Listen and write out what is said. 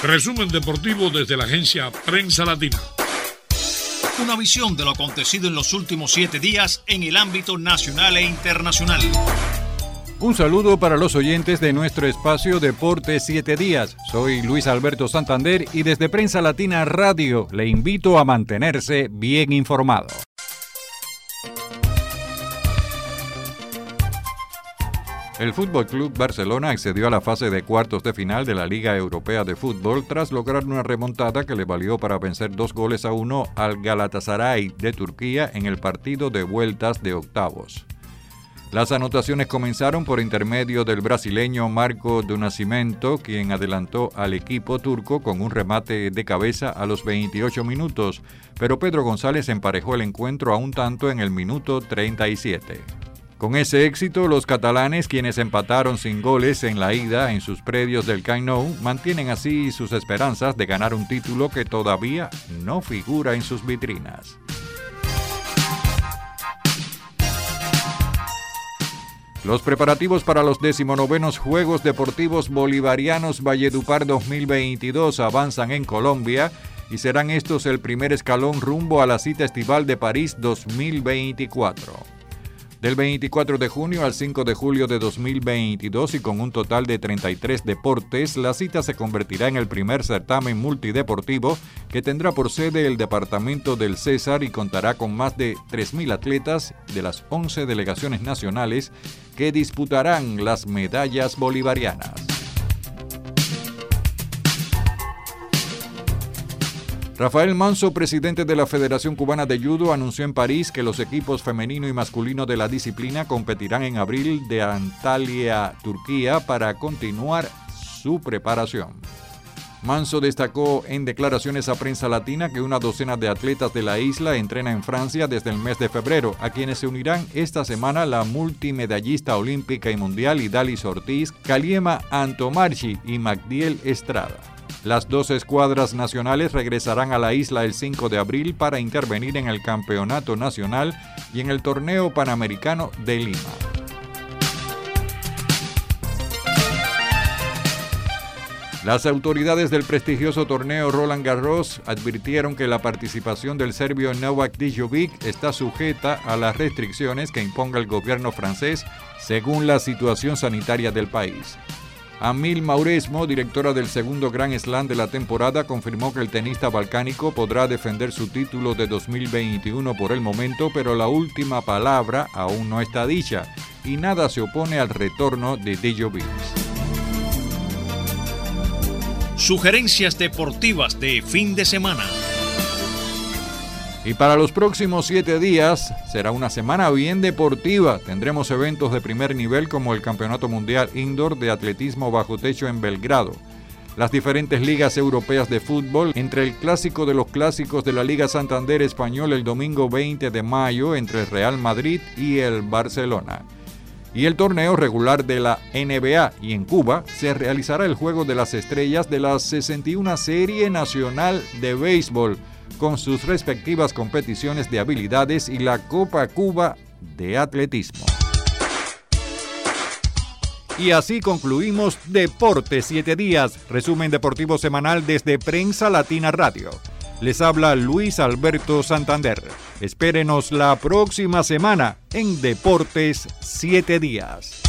Resumen deportivo desde la agencia Prensa Latina. Una visión de lo acontecido en los últimos 7 días en el ámbito nacional e internacional. Un saludo para los oyentes de nuestro espacio Deportes 7 días. Soy Luis Alberto Santander y desde Prensa Latina Radio le invito a mantenerse bien informado. El FC Barcelona accedió a la fase de cuartos de final de la Liga Europea de Fútbol tras lograr una remontada que le valió para vencer 2-1 al Galatasaray de Turquía en el partido de vueltas de octavos. Las anotaciones comenzaron por intermedio del brasileño Marco do Nascimento, quien adelantó al equipo turco con un remate de cabeza a los 28 minutos, pero Pedro González emparejó el encuentro a un tanto en el minuto 37. Con ese éxito, los catalanes, quienes empataron sin goles en la ida en sus predios del Camp Nou, mantienen así sus esperanzas de ganar un título que todavía no figura en sus vitrinas. Los preparativos para los 19º Juegos Deportivos Bolivarianos Valledupar 2022 avanzan en Colombia y serán estos el primer escalón rumbo a la cita estival de París 2024. Del 24 de junio al 5 de julio de 2022 y con un total de 33 deportes, la cita se convertirá en el primer certamen multideportivo que tendrá por sede el departamento del César y contará con más de 3.000 atletas de las 11 delegaciones nacionales que disputarán las medallas bolivarianas. Rafael Manso, presidente de la Federación Cubana de Judo, anunció en París que los equipos femenino y masculino de la disciplina competirán en abril de Antalya, Turquía, para continuar su preparación. Manso destacó en declaraciones a Prensa Latina que una docena de atletas de la isla entrena en Francia desde el mes de febrero, a quienes se unirán esta semana la multimedallista olímpica y mundial Idalis Ortiz, Kaliema Antomarchi y Magdiel Estrada. Las 2 escuadras nacionales regresarán a la isla el 5 de abril para intervenir en el Campeonato Nacional y en el Torneo Panamericano de Lima. Las autoridades del prestigioso torneo Roland Garros advirtieron que la participación del serbio Novak Djokovic está sujeta a las restricciones que imponga el gobierno francés según la situación sanitaria del país. Amil Mauresmo, directora del segundo Grand Slam de la temporada, confirmó que el tenista balcánico podrá defender su título de 2021 por el momento, pero la última palabra aún no está dicha y nada se opone al retorno de Djokovic. Sugerencias deportivas de fin de semana. Y para los próximos 7 días será una semana bien deportiva. Tendremos eventos de primer nivel como el Campeonato Mundial Indoor de Atletismo Bajo Techo en Belgrado, las diferentes ligas europeas de fútbol, entre el clásico de los clásicos de la Liga Santander Español el domingo 20 de mayo entre el Real Madrid y el Barcelona. Y el torneo regular de la NBA, y en Cuba se realizará el Juego de las Estrellas de la 61 Serie Nacional de Béisbol, con sus respectivas competiciones de habilidades y la Copa Cuba de Atletismo. Y así concluimos Deportes 7 días, resumen deportivo semanal desde Prensa Latina Radio. Les habla Luis Alberto Santander. Espérenos la próxima semana en Deportes 7 días.